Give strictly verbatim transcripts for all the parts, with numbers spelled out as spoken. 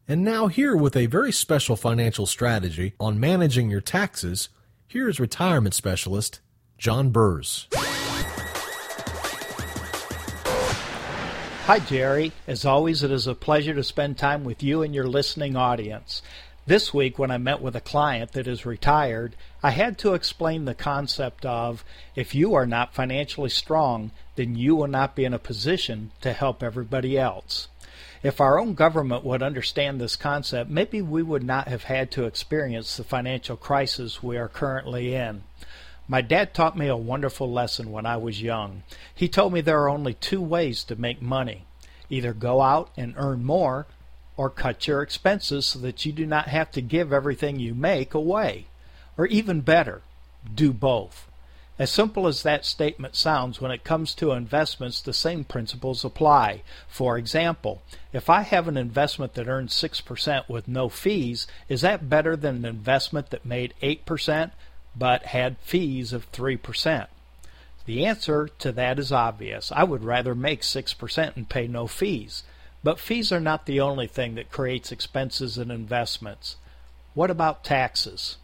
And now here with a very special financial strategy on managing your taxes, here is retirement specialist John Burrs. Hi, Jerry. As always, it is a pleasure to spend time with you and your listening audience. This week, when I met with a client that is retired, I had to explain the concept of if you are not financially strong, then you will not be in a position to help everybody else. If our own government would understand this concept, maybe we would not have had to experience the financial crisis we are currently in. My dad taught me a wonderful lesson when I was young. He told me there are only two ways to make money. Either go out and earn more, or cut your expenses so that you do not have to give everything you make away. Or even better, do both. As simple as that statement sounds, when it comes to investments, the same principles apply. For example, if I have an investment that earns six percent with no fees, is that better than an investment that made eight percent? But had fees of three percent? The answer to that is obvious. I would rather make six percent and pay no fees. But fees are not the only thing that creates expenses in investments. What about taxes?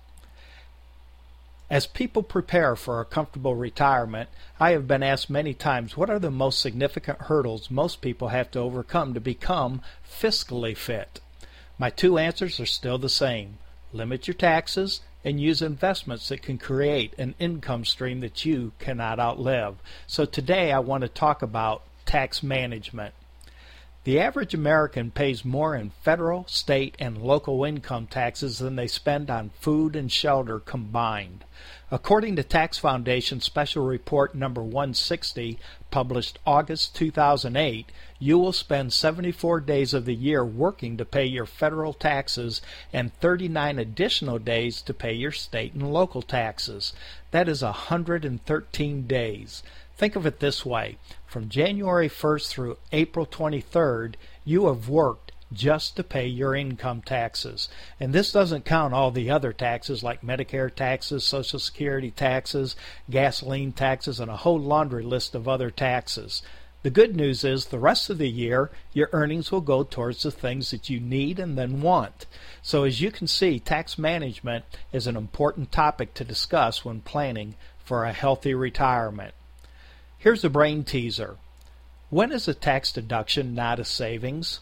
As people prepare for a comfortable retirement, I have been asked many times what are the most significant hurdles most people have to overcome to become fiscally fit. My two answers are still the same. Limit your taxes and use investments that can create an income stream that you cannot outlive. So today I want to talk about tax management. The average American pays more in federal, state, and local income taxes than they spend on food and shelter combined. According to Tax Foundation Special Report number one sixty, published August two thousand eight, you will spend seventy-four days of the year working to pay your federal taxes and thirty-nine additional days to pay your state and local taxes. That is one hundred thirteen days. Think of it this way. From January first through April twenty-third, you have worked just to pay your income taxes. And this doesn't count all the other taxes like Medicare taxes, Social Security taxes, gasoline taxes, and a whole laundry list of other taxes. The good news is the rest of the year, your earnings will go towards the things that you need and then want. So as you can see, tax management is an important topic to discuss when planning for a healthy retirement. Here's a brain teaser. When is a tax deduction not a savings?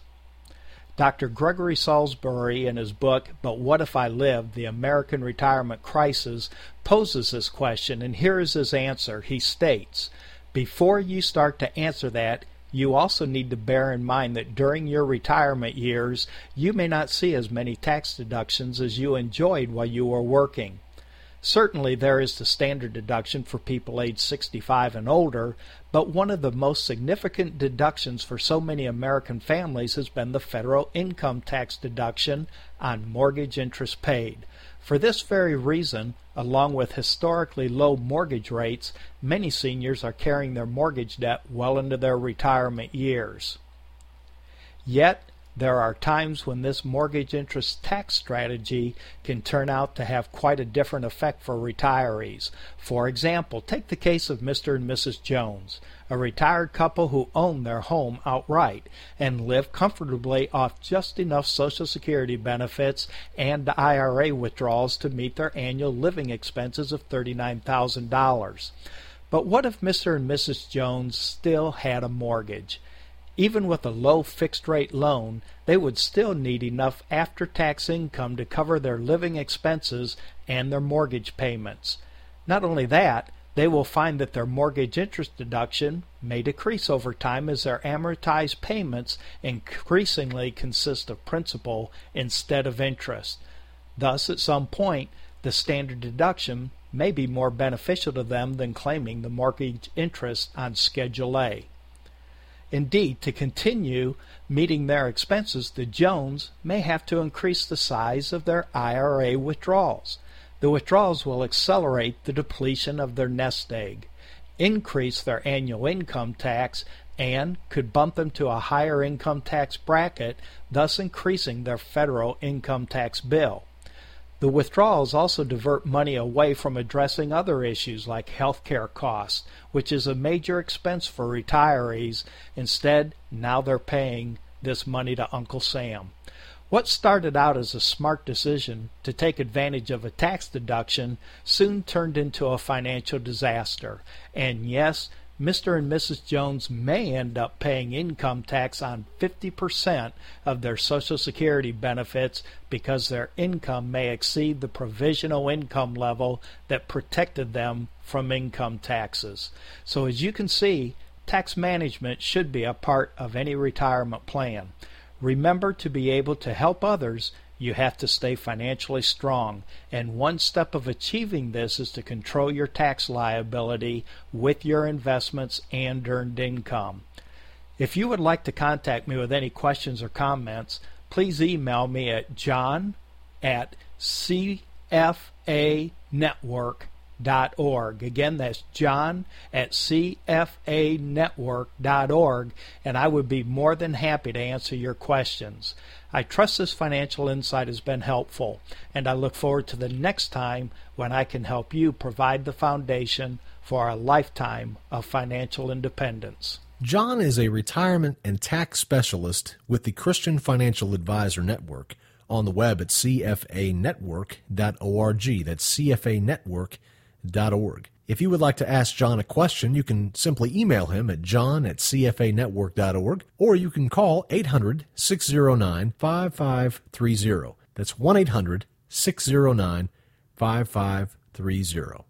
Doctor Gregory Salisbury, in his book, But What If I Lived? The American Retirement Crisis, poses this question, and here is his answer. He states, before you start to answer that, you also need to bear in mind that during your retirement years, you may not see as many tax deductions as you enjoyed while you were working. Certainly there is the standard deduction for people aged sixty-five and older, but one of the most significant deductions for so many American families has been the federal income tax deduction on mortgage interest paid. For this very reason, along with historically low mortgage rates, many seniors are carrying their mortgage debt well into their retirement years. Yet, there are times when this mortgage interest tax strategy can turn out to have quite a different effect for retirees. For example, take the case of Mister and Missus Jones, a retired couple who own their home outright and live comfortably off just enough Social Security benefits and I R A withdrawals to meet their annual living expenses of thirty-nine thousand dollars. But what if Mister and Missus Jones still had a mortgage? Even with a low fixed-rate loan, they would still need enough after-tax income to cover their living expenses and their mortgage payments. Not only that, they will find that their mortgage interest deduction may decrease over time as their amortized payments increasingly consist of principal instead of interest. Thus, at some point, the standard deduction may be more beneficial to them than claiming the mortgage interest on Schedule A. Indeed, to continue meeting their expenses, the Jones may have to increase the size of their I R A withdrawals. The withdrawals will accelerate the depletion of their nest egg, increase their annual income tax, and could bump them to a higher income tax bracket, thus increasing their federal income tax bill. The withdrawals also divert money away from addressing other issues like health care costs, which is a major expense for retirees. Instead, now they're paying this money to Uncle Sam. What started out as a smart decision to take advantage of a tax deduction soon turned into a financial disaster. And yes, Mister and Missus Jones may end up paying income tax on fifty percent of their Social Security benefits because their income may exceed the provisional income level that protected them from income taxes. So as you can see, tax management should be a part of any retirement plan. Remember, to be able to help others, you have to stay financially strong, and one step of achieving this is to control your tax liability with your investments and earned income. If you would like to contact me with any questions or comments, please email me at john at c f a network dot org. Again, that's john at c f a network dot org, and I would be more than happy to answer your questions. I trust this financial insight has been helpful, and I look forward to the next time when I can help you provide the foundation for a lifetime of financial independence. John is a retirement and tax specialist with the Christian Financial Advisor Network, on the web at c f a network dot org. That's c f a network dot org. If you would like to ask John a question, you can simply email him at john at c f a network dot org, or you can call eight hundred, six oh nine, five five three oh. That's one eight hundred, six oh nine, five five three oh.